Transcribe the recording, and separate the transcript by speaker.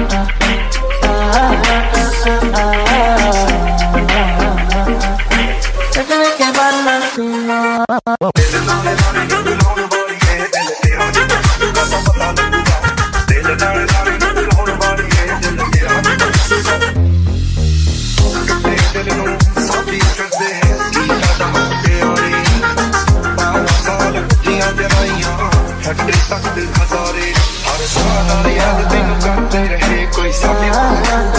Speaker 1: हर साल याद तेन करते रहे कोई साडे